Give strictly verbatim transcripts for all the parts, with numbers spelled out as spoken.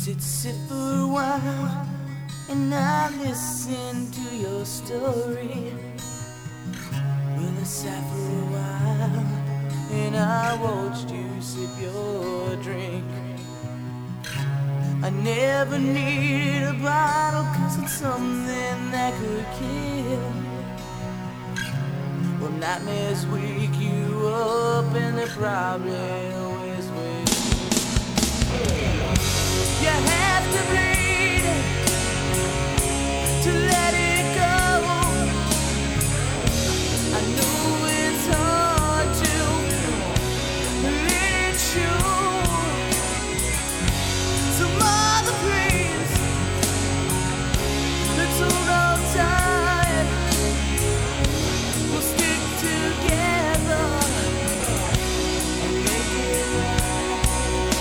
sit, sit for a while, and I listen to your story. Well, I sat for a while, and I watched you sip your drink. I never needed a bottle, cause it's something that could kill. Well, nightmares wake you up, and they're probably always with you. You have to bleed to let it go. I know it's hard to let it show. So mother, please, let's hold on tight. We'll stick together and make it right.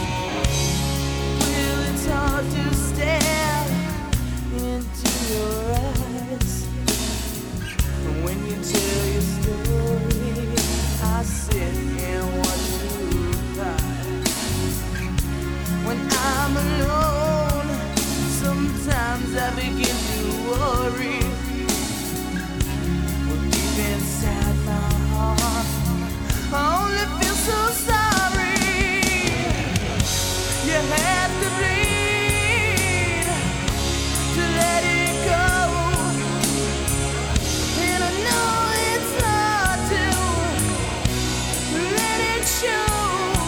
Well, it's hard to stare into your eyes, and when you tell your story, I sit and watch you cry. When I'm alone, sometimes I begin to worry. Well, deep inside my heart, I only feel so sorry. You have to bleed to let it go, and I know it's hard to let it show.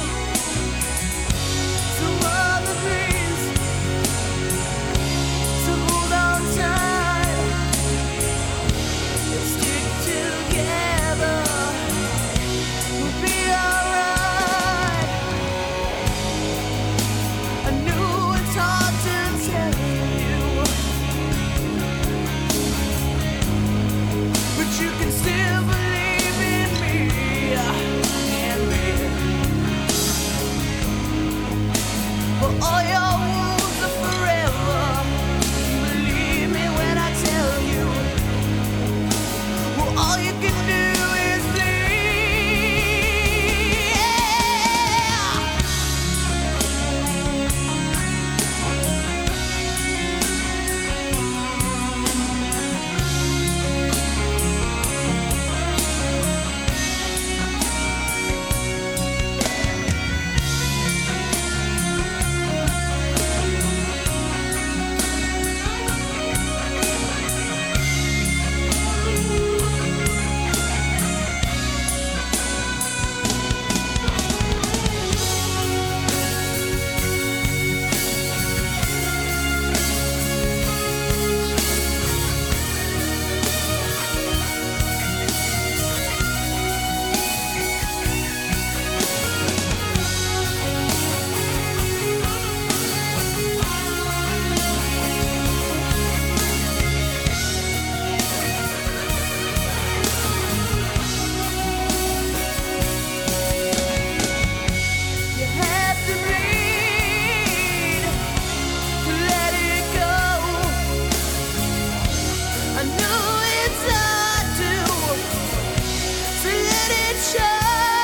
So mother, please, so hold on tight. Let's stick together. We'll be alright. I know it's hard to tell you, but you can still believe in me, and me. For all your wounds are forever. Believe me when I tell you. Well, all you can do is bleed. You have to bleed to let it go. I know it's hard to, so let it show.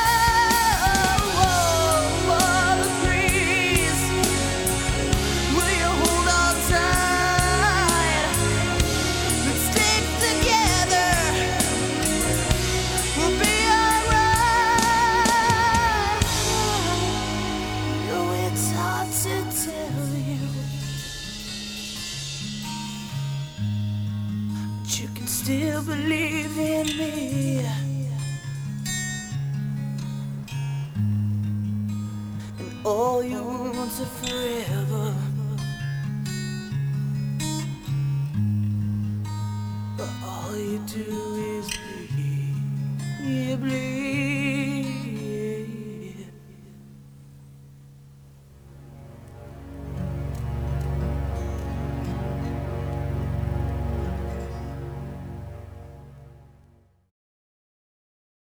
Mother, please, will you hold on tight? Let's stick together. We'll be alright. No, it's hard to tell you, but you can still believe in me. And all your wounds are forever.